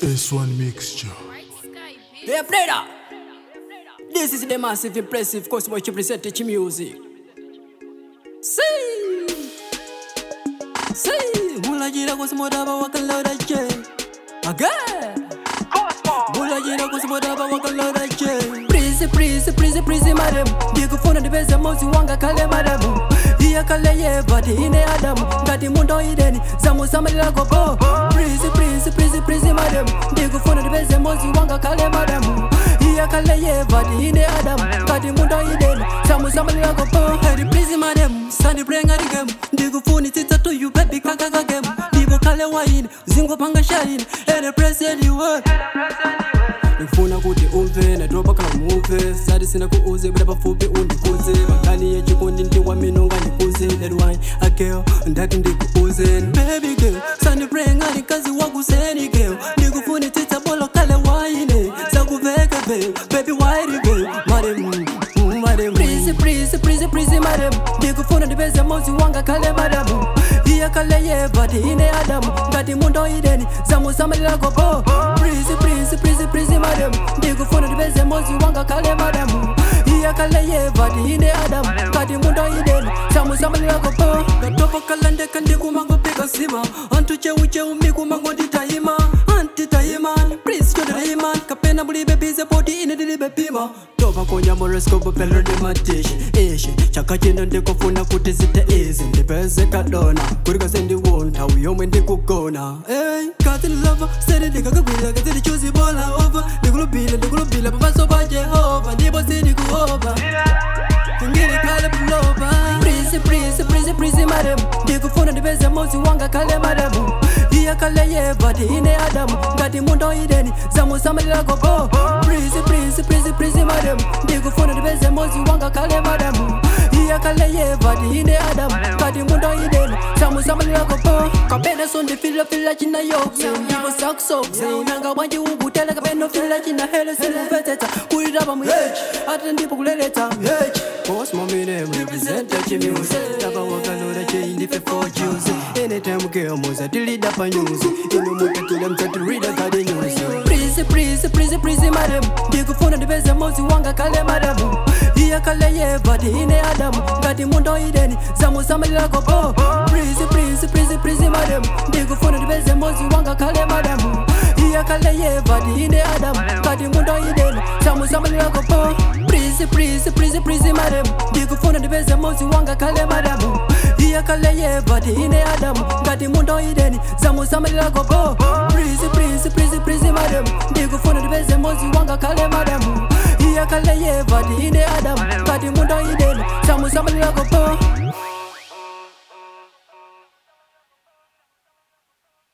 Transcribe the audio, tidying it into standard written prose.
S1 mixture. Hey, Freda! This is the massive, impressive Cosmo representing music. See! Mula gira Cosmo daba wakaloda che. Again! Mula gira Cosmo daba wakaloda che. Please, madam. Digo fona de beza mozi wanga kale madam. Iya kale ye badi ine adam. Gati mundo ideni, zamu samalila gogo. Please, madam. Digo fona de beza mozi wanga kale madam. Iya kale ye badi ine adam. Gati mundo ideni, zamu samalila gogo. Hey, please, madam. Sandi brenga digam. Digo foni tita to you baby kaka gam. Digo kale wine, zingo panga shine. Hey, present you were. Nifuna kuti umve na dropa kama move. Sadi sina kuuze bada fupi undikuze. Makani ya chikundi ndiwa minonga nikuze. That wine a girl ndaki ndikuuze. Baby girl sandi brenga ni kazi wakuseni girl. Nikufuni tita bolo kale wine. Sakuveka babe baby white girl. Madam Please madam. Nikufuna nibeze mozi wanga kale madam. Iya kale ye badi ine adam. Gati mundo ideni zamu samalila gogo. Please madam. Digo fona de beze mozi wanga kale madam. Iya kale ye badi ine adam. Gati mundo ideni zamu samalila gogo. Gatopo kalande kandi kumango pika sima. Antu che umiku mango ditayima. Antitayima. Please yo de iman. Kapena buli bebize body ine dili bepima. Topa konya moroskopo pelo de matish. Chaka chino ndiko funa kuti zite easy. Ndipeze kadona. Kurika sendi wonta. Uyomwe ndikugona. Hey, got in lover. Steady nigga kabila. Got in choosy bola over. Ndikulubila. Papa soba Jehova. Ndibo sini kuoba. Ngiri kale puloba. Please madam. Ndikufuna ndipeze mozi wanga kale madam. Iya kale ye badi ine adam. Gati mundo ideni zamu samalila gogo. Please madam. Ndikufuna ndipeze mozi wanga kale madam. Iya kale ye badi ine adam. Gati mundo ideni zamu samalila gogo. Kapena sonde fila china yokse. Ndibo saksokse. Nanga wanji ugutela kapena fila china hele silveteta. Kuridaba mu yechi. Ata ndipo kuleleta yechi. Cosmo name represent the music. Taba wakaloda chain if for juice. Anytime girl moza delete up news. Inu muta to them to read a garden news. Please madam. Digo fona de beza mozi wanga kale madam. Iya kale ye badi ine adam. Gati mundo ideni zamu samalila gogo. Please madam. Digo fona de beza mozi wanga kale madam. Iya kale ye badi ine adam. Gati mundo ideni zamu samalila gogo. Please madam. Digo fona de beza mozi wanga kale madam. Iya kale ye badi ine adam. Gati mundo ideni zamu samalila gogo. Please madam. Digo fona de beza mozi wanga kale madam. Iya kale ye badi ine adam. Gati mundo ideni zamu samalila gogo.